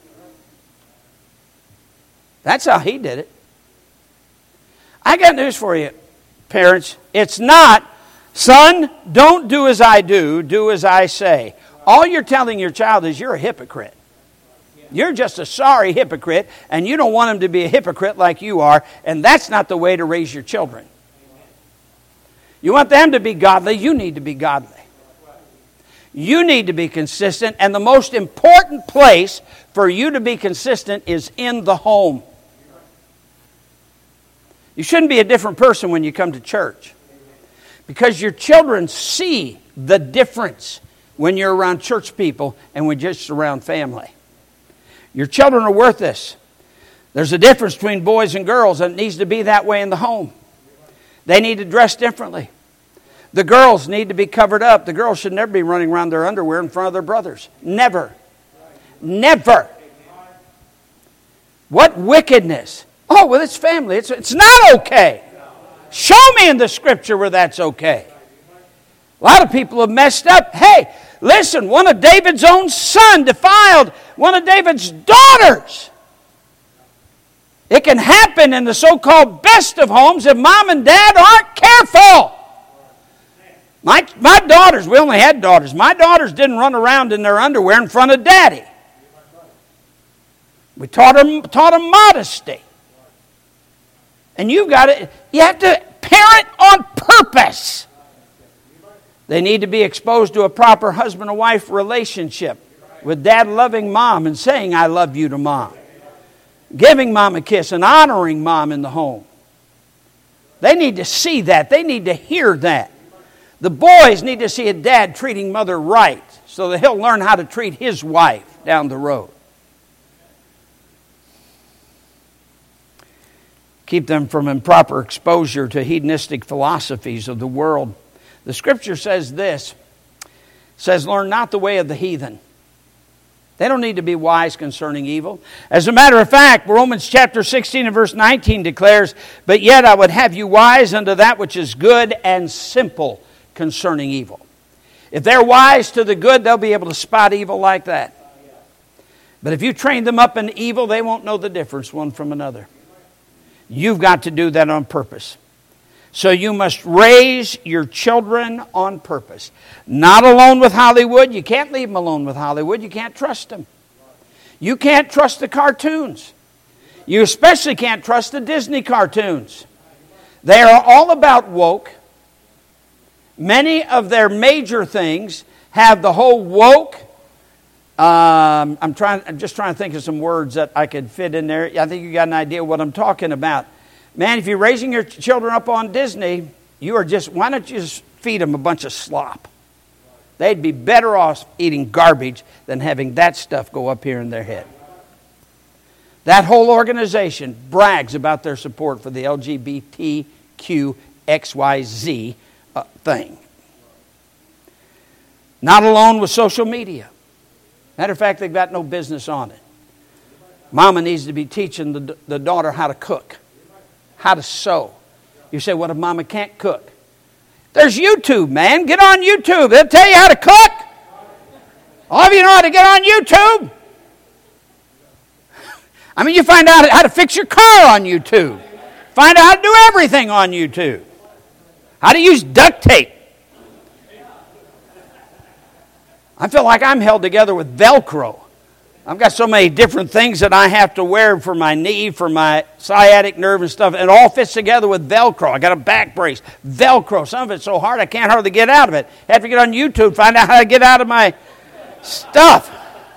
That's how he did it. I got news for you, parents. It's not, son, don't do as I do, do as I say. All you're telling your child is you're a hypocrite. You're just a sorry hypocrite, and you don't want him to be a hypocrite like you are, and that's not the way to raise your children. You want them to be godly, you need to be godly. You need to be consistent, and the most important place for you to be consistent is in the home. You shouldn't be a different person when you come to church, because your children see the difference when you're around church people and when you're just around family. Your children are worth this. There's a difference between boys and girls, and it needs to be that way in the home. They need to dress differently. The girls need to be covered up. The girls should never be running around their underwear in front of their brothers. Never. Never. What wickedness. Oh, well, it's family. It's, it's not okay. Show me in the Scripture where that's okay. A lot of people have messed up. Hey, listen, one of David's own son defiled one of David's daughters. It can happen in the so-called best of homes if mom and dad aren't careful. My, my daughters, we only had daughters. My daughters didn't run around in their underwear in front of daddy. We taught them, taught them modesty. And you've got to, you have to parent on purpose. They need to be exposed to a proper husband and wife relationship with dad loving mom and saying, I love you to mom. Giving mom a kiss and honoring mom in the home. They need to see that. They need to hear that. The boys need to see a dad treating mother right so that he'll learn how to treat his wife down the road. Keep them from improper exposure to hedonistic philosophies of the world. The Scripture says this, says, learn not the way of the heathen. They don't need to be wise concerning evil. As a matter of fact, Romans chapter sixteen and verse nineteen declares, but yet I would have you wise unto that which is good and simple concerning evil. If they're wise to the good, they'll be able to spot evil like that. But if you train them up in evil, they won't know the difference one from another. You've got to do that on purpose. So you must raise your children on purpose. Not alone with Hollywood. You can't leave them alone with Hollywood. You can't trust them. You can't trust the cartoons. You especially can't trust the Disney cartoons. They are all about woke. Many of their major things have the whole woke. Um, I'm trying. I'm just trying to think of some words that I could fit in there. I think you got an idea what I'm talking about. Man, if you're raising your children up on Disney, you are just, why don't you just feed them a bunch of slop? They'd be better off eating garbage than having that stuff go up here in their head. That whole organization brags about their support for the L G B T Q X Y Z uh, thing. Not alone with social media. Matter of fact, they've got no business on it. Mama needs to be teaching the, the daughter how to cook, how to sew. You say, what if mama can't cook? There's YouTube, man. Get on YouTube. They'll tell you how to cook. All of you know how to get on YouTube. I mean, you find out how to fix your car on YouTube. Find out how to do everything on YouTube. How to use duct tape. I feel like I'm held together with Velcro. I've got so many different things that I have to wear for my knee, for my sciatic nerve and stuff. It all fits together with Velcro. I got a back brace. Velcro. Some of it's so hard I can't hardly get out of it. I have to get on YouTube, find out how to get out of my stuff.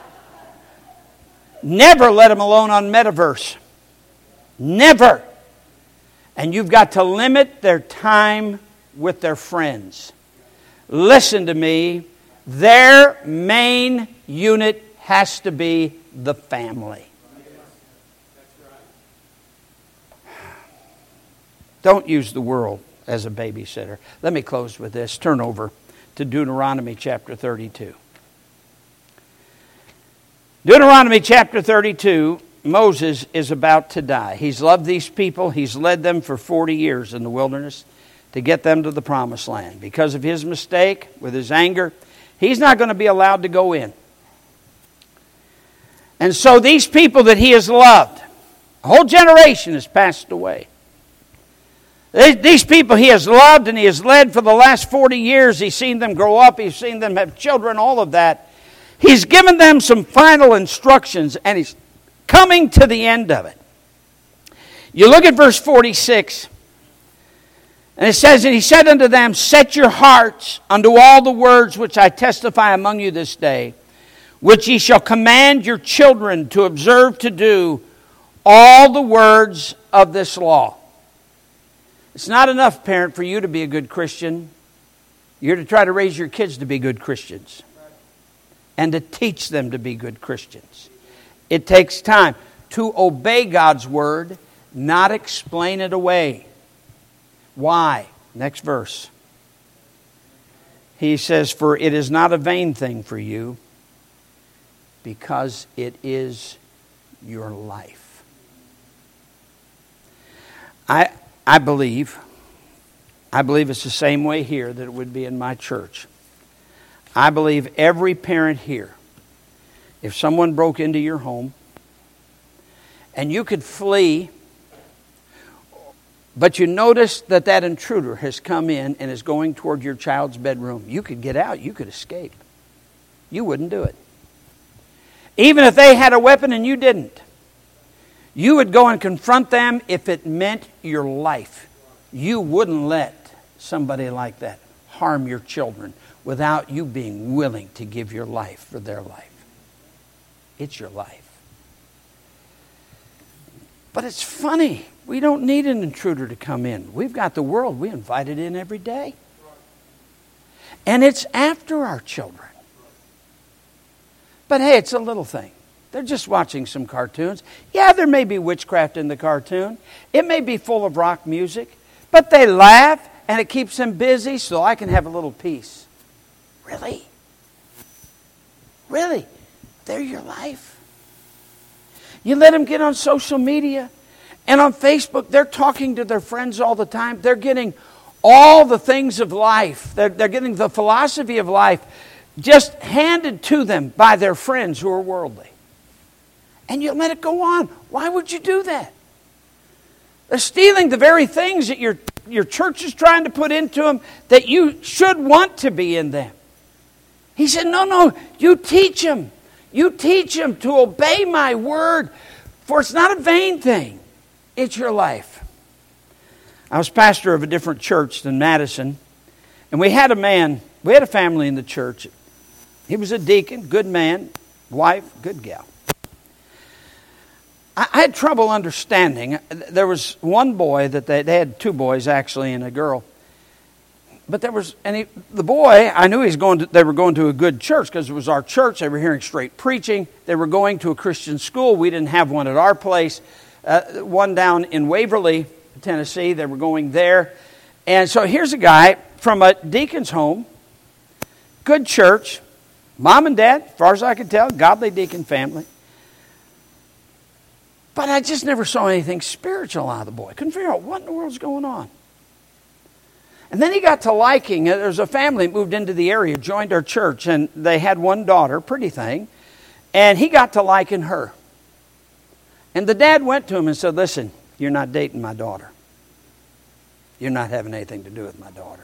Never let them alone on Metaverse. Never. And you've got to limit their time with their friends. Listen to me. Their main unit has to be the family. Don't use the world as a babysitter. Let me close with this. Turn over to Deuteronomy chapter thirty-two. Deuteronomy chapter thirty-two, Moses is about to die. He's loved these people. He's led them for forty years in the wilderness to get them to the promised land. Because of his mistake, with his anger, he's not going to be allowed to go in. And so these people that he has loved, a whole generation has passed away. These people he has loved and he has led for the last forty years. He's seen them grow up. He's seen them have children, all of that. He's given them some final instructions, and he's coming to the end of it. You look at verse forty-six, and it says, "And he said unto them, Set your hearts unto all the words which I testify among you this day, which ye shall command your children to observe to do all the words of this law." It's not enough, parent, for you to be a good Christian. You're to try to raise your kids to be good Christians and to teach them to be good Christians. It takes time to obey God's word, not explain it away. Why? Next verse. He says, "For it is not a vain thing for you, because it is your life." I I believe, I believe it's the same way here that it would be in my church. I believe every parent here, if someone broke into your home and you could flee, but you notice that that intruder has come in and is going toward your child's bedroom, you could get out, you could escape. You wouldn't do it. Even if they had a weapon and you didn't, you would go and confront them if it meant your life. You wouldn't let somebody like that harm your children without you being willing to give your life for their life. It's your life. But it's funny. We don't need an intruder to come in. We've got the world. We invite it in every day. And it's after our children. But hey, it's a little thing. They're just watching some cartoons. Yeah, there may be witchcraft in the cartoon. It may be full of rock music. But they laugh and it keeps them busy so I can have a little peace. Really? Really? They're your life. You let them get on social media and on Facebook. They're talking to their friends all the time. They're getting all the things of life. They're, they're getting the philosophy of life just handed to them by their friends who are worldly. And you let it go on. Why would you do that? They're stealing the very things that your, your church is trying to put into them that you should want to be in them. He said, no, no, you teach them. You teach them to obey my word, for it's not a vain thing. It's your life. I was pastor of a different church than Madison, and we had a man, we had a family in the church. He was a deacon, good man, wife, good gal. I had trouble understanding. There was one boy that they, they had two boys actually and a girl. But there was, and he, the boy, I knew he was going to, they were going to a good church because it was our church. They were hearing straight preaching. They were going to a Christian school. We didn't have one at our place. Uh, one down in Waverly, Tennessee. They were going there. And so here's a guy from a deacon's home, good church, mom and dad, as far as I could tell, godly deacon family. But I just never saw anything spiritual out of the boy. Couldn't figure out what in the world's going on. And then he got to liking it. There was a family that moved into the area, joined our church, and they had one daughter, pretty thing, and he got to liking her. And the dad went to him and said, listen, you're not dating my daughter. You're not having anything to do with my daughter.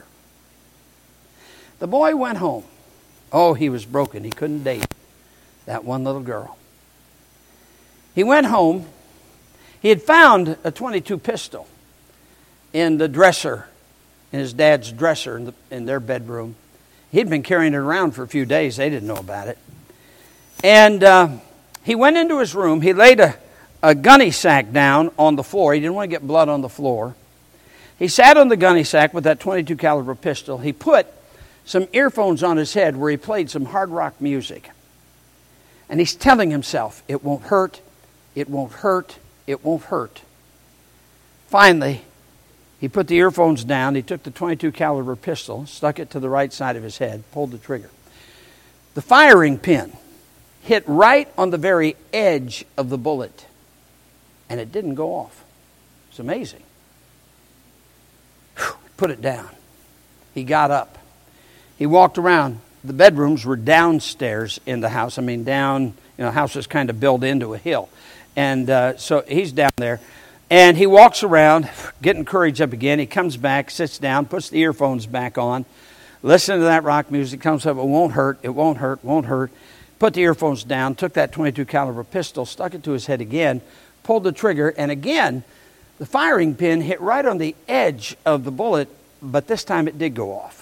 The boy went home. Oh, he was broken. He couldn't date that one little girl. He went home. He had found a twenty-two pistol in the dresser, in his dad's dresser in, the, in their bedroom. He'd been carrying it around for a few days. They didn't know about it. And uh, he went into his room. He laid a, a gunny sack down on the floor. He didn't want to get blood on the floor. He sat on the gunny sack with that twenty-two caliber pistol. He put some earphones on his head where he played some hard rock music. And he's telling himself, it won't hurt, it won't hurt, it won't hurt. Finally, he put the earphones down. He took the twenty-two caliber pistol, stuck it to the right side of his head, pulled the trigger. The firing pin hit right on the very edge of the bullet, and it didn't go off. It's amazing. Whew, put it down. He got up. He walked around. The bedrooms were downstairs in the house. I mean, down, you know, the house was kind of built into a hill. And uh, so he's down there. And he walks around, getting courage up again. He comes back, sits down, puts the earphones back on, listens to that rock music, comes up, it won't hurt, it won't hurt, won't hurt. Put the earphones down, took that twenty-two caliber pistol, stuck it to his head again, pulled the trigger, and again, the firing pin hit right on the edge of the bullet, but this time it did go off.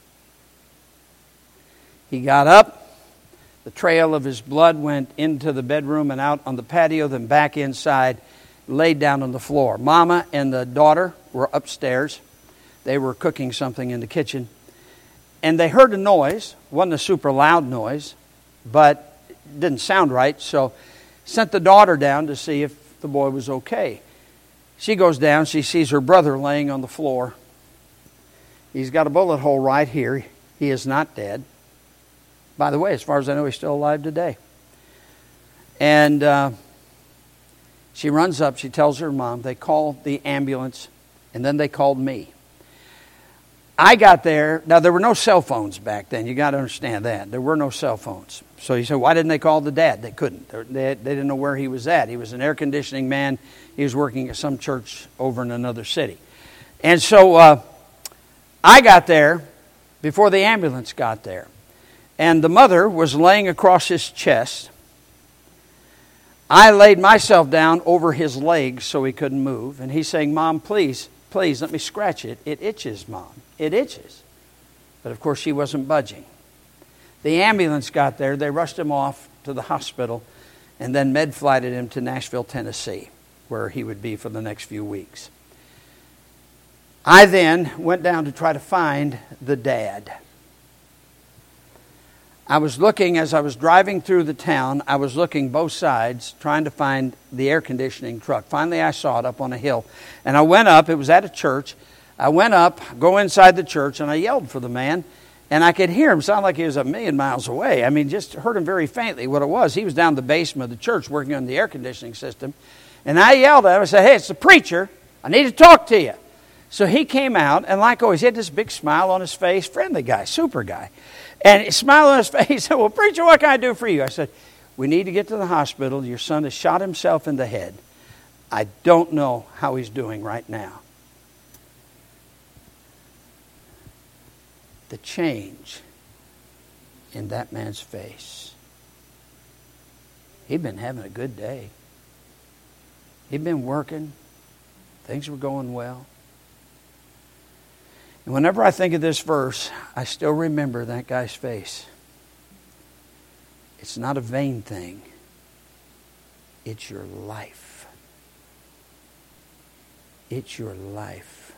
He got up. The trail of his blood went into the bedroom and out on the patio, then back inside, laid down on the floor. Mama and the daughter were upstairs. They were cooking something in the kitchen. And they heard a noise. It wasn't a super loud noise, but it didn't sound right. So sent the daughter down to see if the boy was okay. She goes down. She sees her brother laying on the floor. He's got a bullet hole right here. He is not dead. By the way, as far as I know, he's still alive today. And uh, she runs up. She tells her mom. They call the ambulance, and then they called me. I got there. Now, there were no cell phones back then. You got to understand that. There were no cell phones. So you said, why didn't they call the dad? They couldn't. They, they didn't know where he was at. He was an air conditioning man. He was working at some church over in another city. And so uh, I got there before the ambulance got there. And the mother was laying across his chest. I laid myself down over his legs so he couldn't move. And he's saying, Mom, please, please, let me scratch it. It itches, Mom. It itches. But of course, she wasn't budging. The ambulance got there. They rushed him off to the hospital and then med-flighted him to Nashville, Tennessee, where he would be for the next few weeks. I then went down to try to find the dad. I was looking, as I was driving through the town, I was looking both sides, trying to find the air conditioning truck. Finally, I saw it up on a hill. And I went up, it was at a church. I went up, go inside the church, and I yelled for the man. And I could hear him sound like he was a million miles away. I mean, just heard him very faintly what it was. He was down the basement of the church working on the air conditioning system. And I yelled at him, I said, hey, it's the preacher. I need to talk to you. So he came out, and like always, he had this big smile on his face. Friendly guy, super guy. And he smiled on his face. He said, well, preacher, what can I do for you? I said, we need to get to the hospital. Your son has shot himself in the head. I don't know how he's doing right now. The change in that man's face. He'd been having a good day. He'd been working. Things were going well. And whenever I think of this verse, I still remember that guy's face. It's not a vain thing. It's your life. It's your life.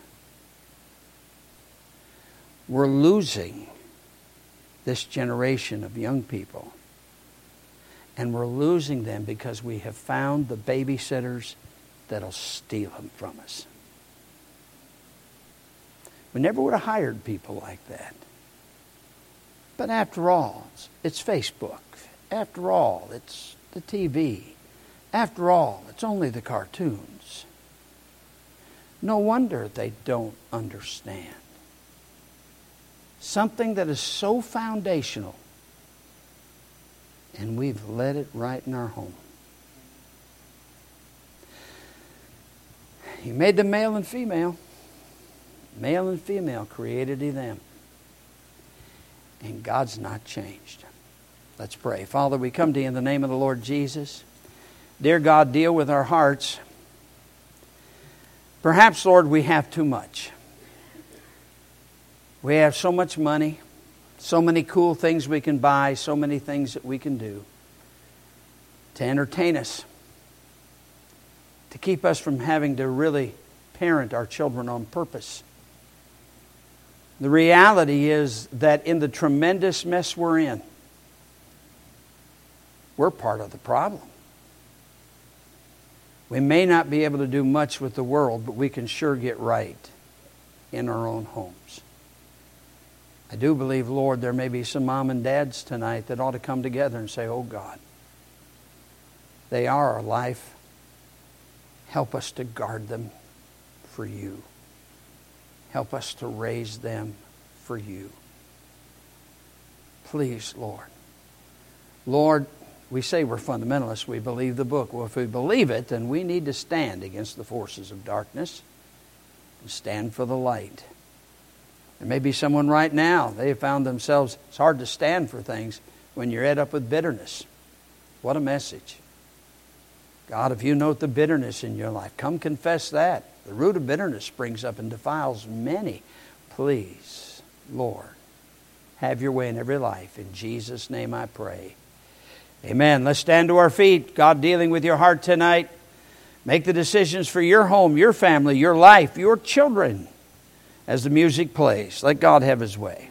We're losing this generation of young people. And we're losing them because we have found the babysitters that'll steal them from us. We never would have hired people like that. But after all, it's Facebook. After all, it's the T V. After all, it's only the cartoons. No wonder they don't understand. Something that is so foundational, and we've let it right in our home. He made them male and female. Male and female created he them. And God's not changed. Let's pray. Father, we come to you in the name of the Lord Jesus. Dear God, deal with our hearts. Perhaps, Lord, we have too much. We have so much money, so many cool things we can buy, so many things that we can do to entertain us, to keep us from having to really parent our children on purpose. The reality is that in the tremendous mess we're in, we're part of the problem. We may not be able to do much with the world, but we can sure get right in our own homes. I do believe, Lord, there may be some mom and dads tonight that ought to come together and say, oh God, they are our life. Help us to guard them for you. Help us to raise them for you. Please, Lord. Lord, we say we're fundamentalists. We believe the book. Well, if we believe it, then we need to stand against the forces of darkness and stand for the light. There may be someone right now, they have found themselves, it's hard to stand for things when you're ed up with bitterness. What a message. God, if you note the bitterness in your life, come confess that. The root of bitterness springs up and defiles many. Please, Lord, have your way in every life. In Jesus' name I pray. Amen. Let's stand to our feet. God dealing with your heart tonight. Make the decisions for your home, your family, your life, your children as the music plays. Let God have His way.